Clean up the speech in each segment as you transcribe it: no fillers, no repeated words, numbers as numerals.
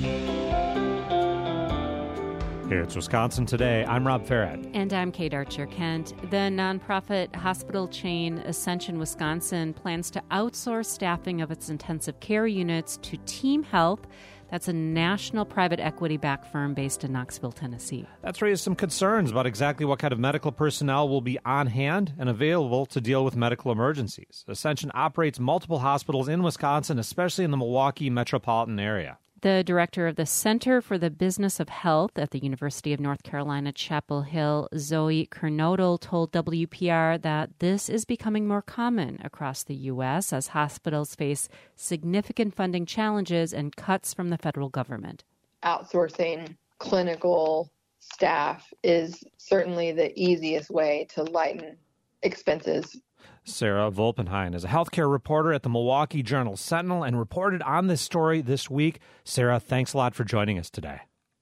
It's Wisconsin Today. I'm Rob Farrett. And I'm Kate Archer-Kent. The nonprofit hospital chain Ascension Wisconsin plans to outsource staffing of its intensive care units to Team Health. That's a national private equity-backed firm based in Knoxville, Tennessee. That's raised some concerns about exactly what kind of medical personnel will be on hand and available to deal with medical emergencies. Ascension operates multiple hospitals in Wisconsin, especially in the Milwaukee metropolitan area. The director of the Center for the Business of Health at the University of North Carolina, Chapel Hill, Zoe Kernodle, told WPR that this is becoming more common across the U.S. as hospitals face significant funding challenges and cuts from the federal government. Outsourcing clinical staff is certainly the easiest way to lighten expenses. Sarah Volpenheim is a healthcare reporter at the Milwaukee Journal-Sentinel and reported on this story this week. Sarah, thanks a lot for joining us today.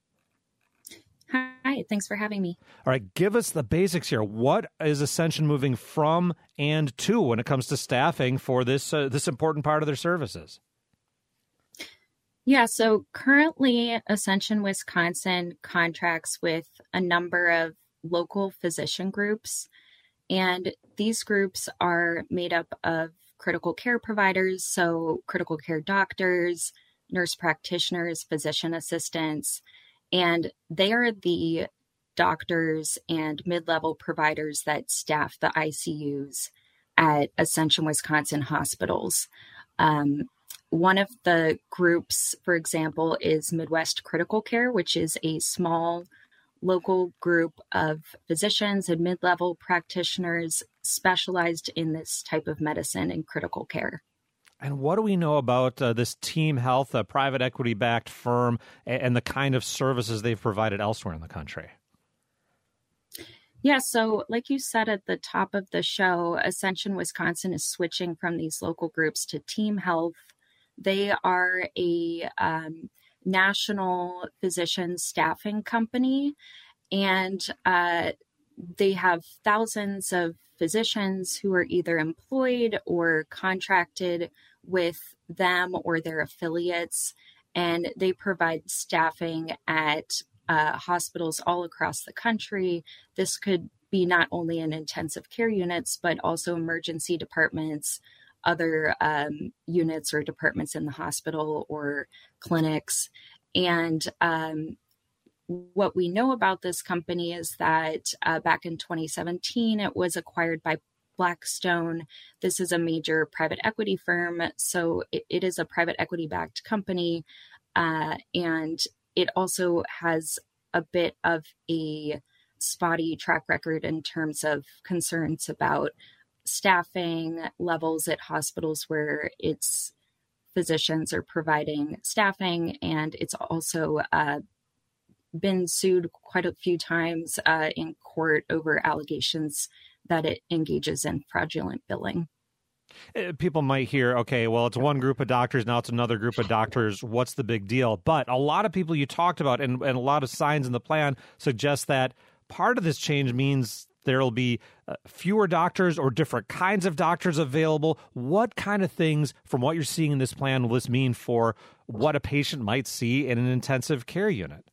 Hi, thanks for having me. All right, give us the basics here. What is Ascension moving from and to when it comes to staffing for this important part of their services? Yeah, so currently Ascension Wisconsin contracts with a number of local physician groups. And these groups are made up of critical care providers, so critical care doctors, nurse practitioners, physician assistants, and they are the doctors and mid-level providers that staff the ICUs at Ascension Wisconsin hospitals. One of the groups, for example, is Midwest Critical Care, which is a small local group of physicians and mid-level practitioners specialized in this type of medicine and critical care. And what do we know about this Team Health, a private equity-backed firm, and the kind of services they've provided elsewhere in the country? Yeah, so like you said at the top of the show, Ascension Wisconsin is switching from these local groups to Team Health. They are a national physician staffing company, and they have thousands of physicians who are either employed or contracted with them or their affiliates, and they provide staffing at hospitals all across the country. This could be not only in intensive care units, but also emergency departments, other units or departments in the hospital or clinics. And what we know about this company is that back in 2017, it was acquired by Blackstone. This is a major private equity firm, so it is a private equity-backed company, and it also has a bit of a spotty track record in terms of concerns about staffing levels at hospitals where its physicians are providing staffing, and it's also been sued quite a few times in court over allegations that it engages in fraudulent billing. People might hear, okay, well, it's one group of doctors, now it's another group of doctors. What's the big deal? But a lot of people you talked about and a lot of signs in the plan suggest that part of this change means there will be fewer doctors or different kinds of doctors available. What kind of things, from what you're seeing in this plan, will this mean for what a patient might see in an intensive care unit?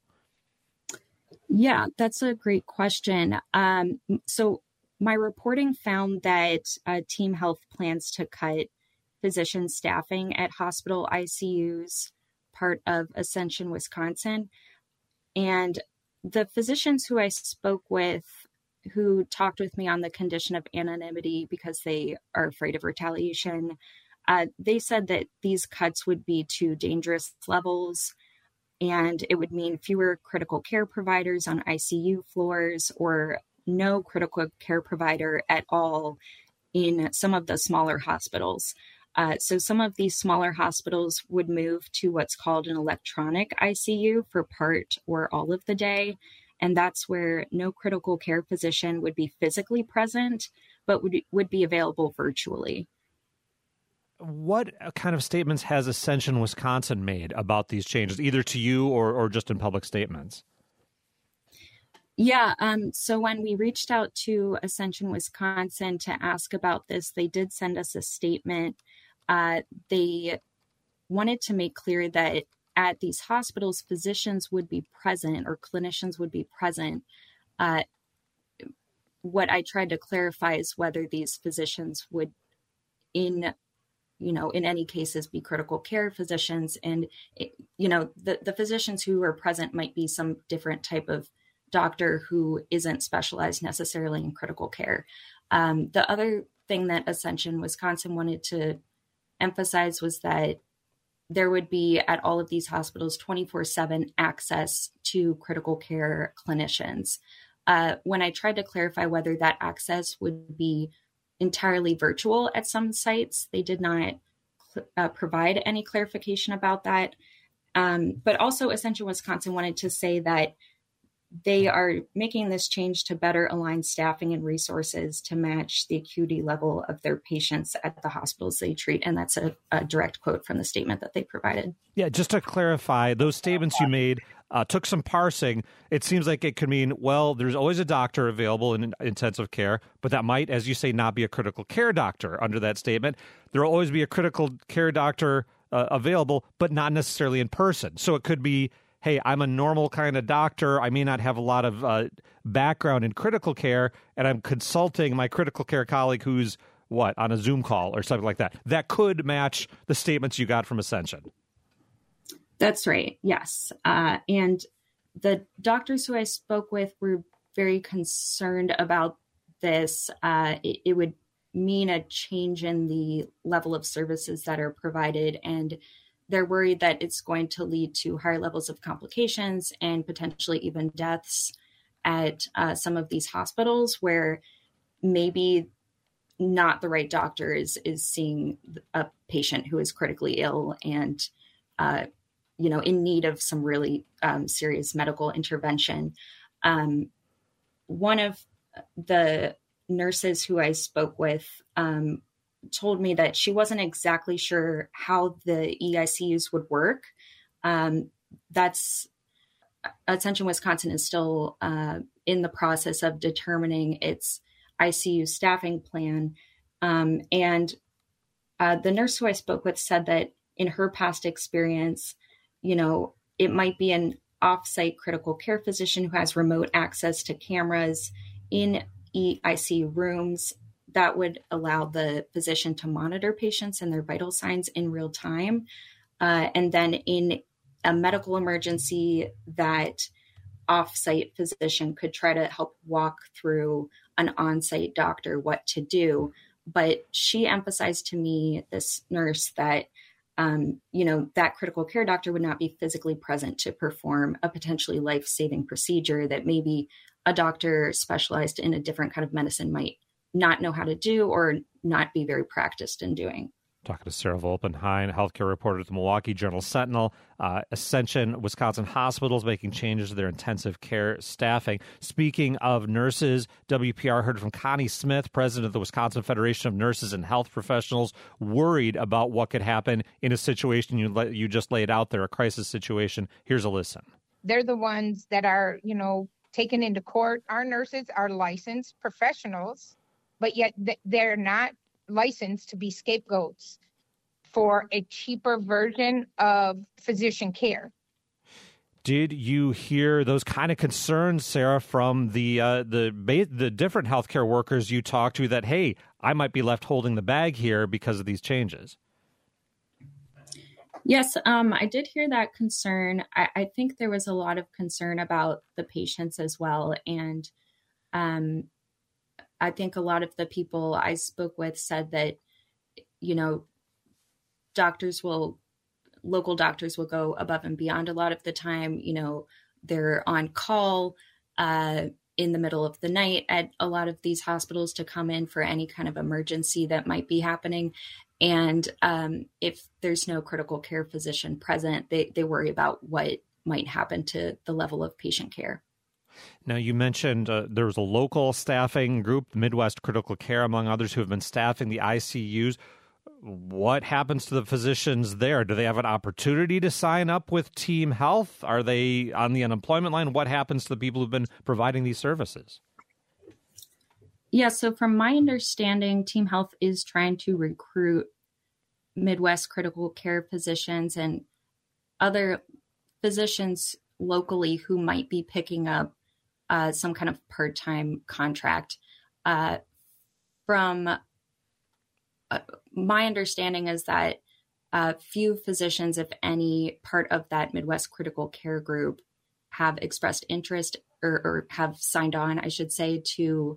Yeah, that's a great question. So my reporting found that Team Health plans to cut physician staffing at hospital ICUs, part of Ascension Wisconsin. And the physicians who I spoke with, who talked with me on the condition of anonymity because they are afraid of retaliation, they said that these cuts would be to dangerous levels, and it would mean fewer critical care providers on ICU floors or no critical care provider at all in some of the smaller hospitals. So some of these smaller hospitals would move to what's called an electronic ICU for part or all of the day. And that's where no critical care physician would be physically present, but would be available virtually. What kind of statements has Ascension Wisconsin made about these changes, either to you or just in public statements? Yeah, so when we reached out to Ascension Wisconsin to ask about this, they did send us a statement. They wanted to make clear that at these hospitals, physicians would be present or clinicians would be present. What I tried to clarify is whether these physicians would in any cases be critical care physicians. And, the physicians who are present might be some different type of doctor who isn't specialized necessarily in critical care. The other thing that Ascension Wisconsin wanted to emphasize was that there would be at all of these hospitals 24/7 access to critical care clinicians. When I tried to clarify whether that access would be entirely virtual at some sites, they did not provide any clarification about that. But also Ascension Wisconsin wanted to say that they are making this change to better align staffing and resources to match the acuity level of their patients at the hospitals they treat. And that's a direct quote from the statement that they provided. Yeah, just to clarify, those statements you made took some parsing. It seems like it could mean, well, there's always a doctor available in intensive care, but that might, as you say, not be a critical care doctor under that statement. There will always be a critical care doctor available, but not necessarily in person. So it could be, hey, I'm a normal kind of doctor. I may not have a lot of background in critical care, and I'm consulting my critical care colleague who's, on a Zoom call or something like that. That could match the statements you got from Ascension. That's right. Yes. And the doctors who I spoke with were very concerned about this. It would mean a change in the level of services that are provided, and they're worried that it's going to lead to higher levels of complications and potentially even deaths at some of these hospitals where maybe not the right doctor is seeing a patient who is critically ill and, in need of some really serious medical intervention. One of the nurses who I spoke with told me that she wasn't exactly sure how the EICUs would work. Ascension Wisconsin is still in the process of determining its ICU staffing plan. And the nurse who I spoke with said that in her past experience, it might be an off-site critical care physician who has remote access to cameras in ICU rooms that would allow the physician to monitor patients and their vital signs in real time. And then in a medical emergency, that off-site physician could try to help walk through an on-site doctor what to do. But she emphasized to me, this nurse, that that critical care doctor would not be physically present to perform a potentially life-saving procedure that maybe a doctor specialized in a different kind of medicine might not know how to do or not be very practiced in doing. Talking to Sarah Volpenheim, healthcare reporter at the Milwaukee Journal-Sentinel. Ascension Wisconsin hospitals making changes to their intensive care staffing. Speaking of nurses, WPR heard from Connie Smith, president of the Wisconsin Federation of Nurses and Health Professionals, worried about what could happen in a situation you just laid out there, a crisis situation. Here's a listen. They're the ones that are, taken into court. Our nurses are licensed professionals, but yet they're not licensed to be scapegoats for a cheaper version of physician care. Did you hear those kind of concerns, Sarah, from the different healthcare workers you talked to that, hey, I might be left holding the bag here because of these changes? Yes, I did hear that concern. I think there was a lot of concern about the patients as well. And I think a lot of the people I spoke with said that, local doctors will go above and beyond a lot of the time. They're on call in the middle of the night at a lot of these hospitals to come in for any kind of emergency that might be happening. And if there's no critical care physician present, they worry about what might happen to the level of patient care. Now, you mentioned there was a local staffing group, Midwest Critical Care, among others, who have been staffing the ICUs. What happens to the physicians there? Do they have an opportunity to sign up with Team Health? Are they on the unemployment line? What happens to the people who've been providing these services? Yeah, so from my understanding, Team Health is trying to recruit Midwest Critical Care physicians, and other physicians locally who might be picking up some kind of part-time contract. From my understanding is that few physicians, if any, part of that Midwest Critical Care Group have expressed interest or have signed on, I should say, to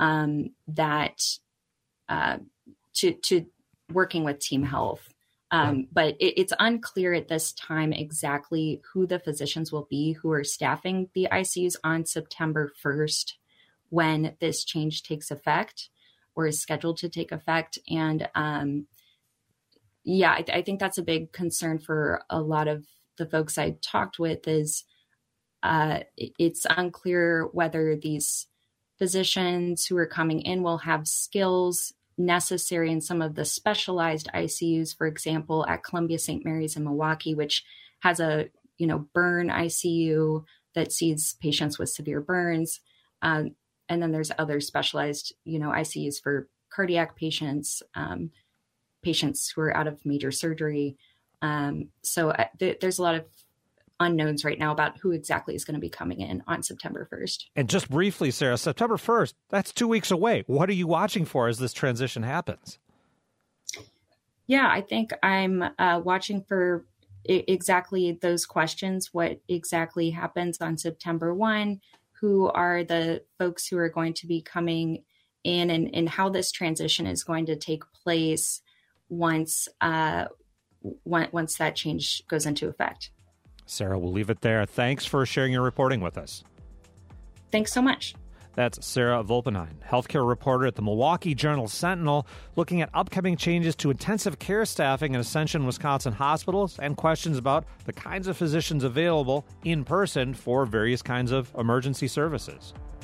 to working with Team Health. But it's unclear at this time exactly who the physicians will be who are staffing the ICUs on September 1st when this change takes effect or is scheduled to take effect. And I think that's a big concern for a lot of the folks I talked with is it's unclear whether these physicians who are coming in will have skills necessary in some of the specialized ICUs, for example, at Columbia St. Mary's in Milwaukee, which has a, burn ICU that sees patients with severe burns. And then there's other specialized, ICUs for cardiac patients, patients who are out of major surgery. So there's a lot of unknowns right now about who exactly is going to be coming in on September 1st. And just briefly, Sarah, September 1st, that's 2 weeks away. What are you watching for as this transition happens? Yeah, I think I'm watching for exactly those questions. What exactly happens on September 1? Who are the folks who are going to be coming in and how this transition is going to take place once that change goes into effect. Sarah, we'll leave it there. Thanks for sharing your reporting with us. Thanks so much. That's Sarah Volpenheim, healthcare reporter at the Milwaukee Journal-Sentinel, looking at upcoming changes to intensive care staffing in Ascension, Wisconsin hospitals and questions about the kinds of physicians available in person for various kinds of emergency services.